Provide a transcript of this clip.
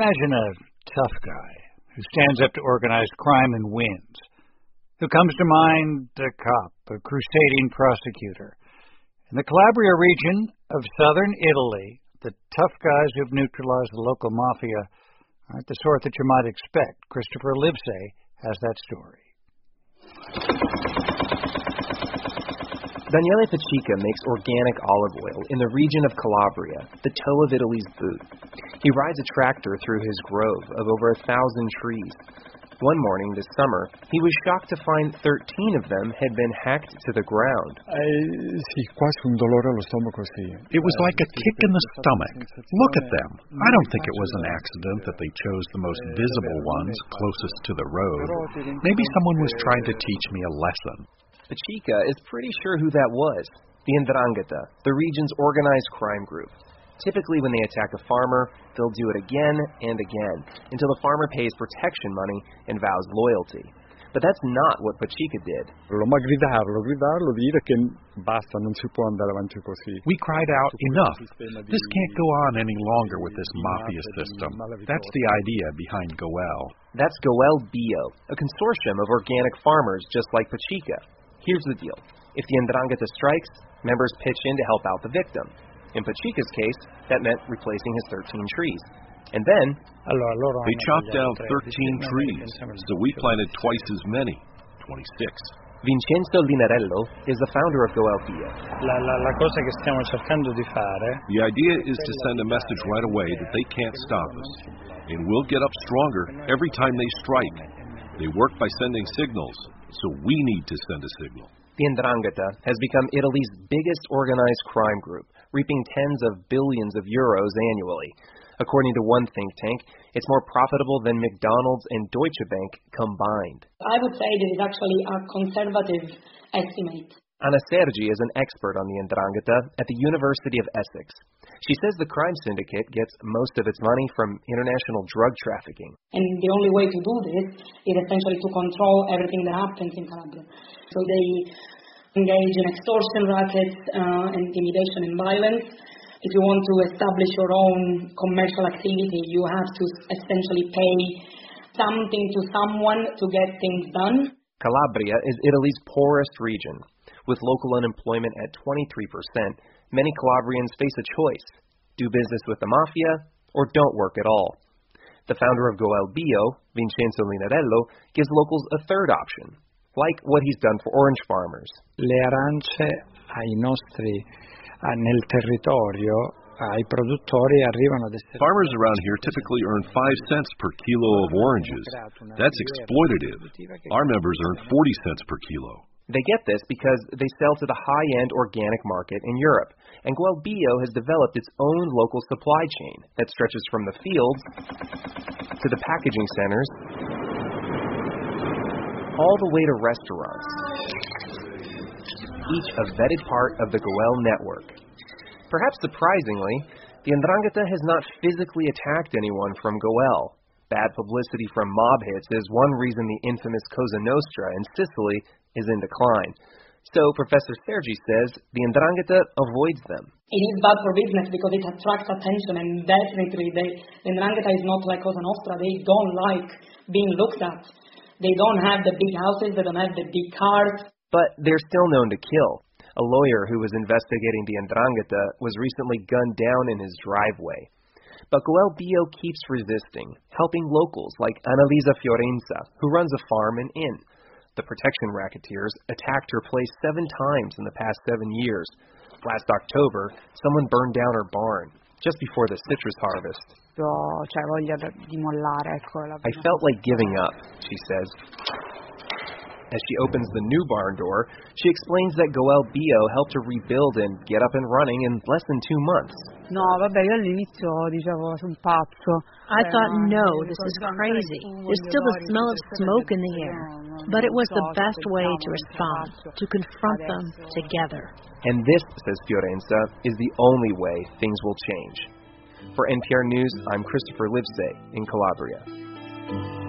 Imagine a tough guy who stands up to organized crime and wins. Who comes to mind? A cop, a crusading prosecutor. In the Calabria region of southern Italy, the tough guys who've neutralized the local mafia aren't the sort that you might expect. Christopher Livesay has that story. Daniele Pacica makes organic olive oil in the region of Calabria, the toe of Italy's boot. He rides a tractor through his grove of over 1,000 trees. One morning this summer, he was shocked to find 13 of them had been hacked to the ground. It was like a kick in the stomach. Look at them. I don't think it was an accident that they chose the most visible ones closest to the road. Maybe someone was trying to teach me a lesson. Pacica is pretty sure who that was. The 'Ndrangheta, the region's organized crime group. Typically, when they attack a farmer, they'll do it again and again, until the farmer pays protection money and vows loyalty. But that's not what Pacica did. We cried out, enough. This can't go on any longer with this mafia system. That's the idea behind Goel. That's Goel Bio, a consortium of organic farmers just like Pacica. Here's the deal. If the 'Ndrangheta strikes, members pitch in to help out the victim. In Pacica's case, that meant replacing his 13 trees. And then they chopped down 13 trees, so we planted twice as many, 26. Vincenzo Linarello is the founder of Goel Bio. The idea is to send a message right away that they can't stop us, and we'll get up stronger every time they strike. They work by sending signals, so we need to send a signal. The 'Ndrangheta has become Italy's biggest organized crime group, reaping tens of billions of euros annually. According to one think tank, it's more profitable than McDonald's and Deutsche Bank combined. I would say that it's actually a conservative estimate. Anna Sergi is an expert on the 'Ndrangheta at the University of Essex. She says the crime syndicate gets most of its money from international drug trafficking. And the only way to do this is essentially to control everything that happens in Calabria. So they engage in extortion rackets, intimidation and violence. If you want to establish your own commercial activity, you have to essentially pay something to someone to get things done. Calabria is Italy's poorest region. With local unemployment at 23%, many Calabrians face a choice: do business with the mafia or don't work at all. The founder of Goel Bio, Vincenzo Linarello, gives locals a third option, like what he's done for orange farmers. Le arance ai nostri nel territorio ai produttori arrivano ad essere. Farmers around here typically earn 5 cents per kilo of oranges. That's exploitative. Our members earn 40 cents per kilo. They get this because they sell to the high-end organic market in Europe, and Goel Bio has developed its own local supply chain that stretches from the fields to the packaging centers, all the way to restaurants, each a vetted part of the Goel network. Perhaps surprisingly, the 'Ndrangheta has not physically attacked anyone from Goel. Bad publicity from mob hits is one reason the infamous Cosa Nostra in Sicily is in decline. So Professor Sergi says the 'Ndrangheta avoids them. It is bad for business because it attracts attention, and definitely the 'Ndrangheta is not like Cosa Nostra. They don't like being looked at. They don't have the big houses, they don't have the big cars. But they're still known to kill. A lawyer who was investigating the 'Ndrangheta was recently gunned down in his driveway. But Goel Bio keeps resisting, helping locals like Annalisa Fiorenza, who runs a farm and inn. The protection racketeers attacked her place 7 times in the past 7 years. Last October, someone burned down her barn, just before the citrus harvest. I felt like giving up, she says. As she opens the new barn door, she explains that Goel Bio helped her rebuild and get up and running in less than 2 months. I thought, no, this is crazy. There's still the smell of smoke in the air. But it was the best way to respond, to confront them together. And this, says Fiorenza, is the only way things will change. For NPR News, I'm Christopher Livesay in Calabria.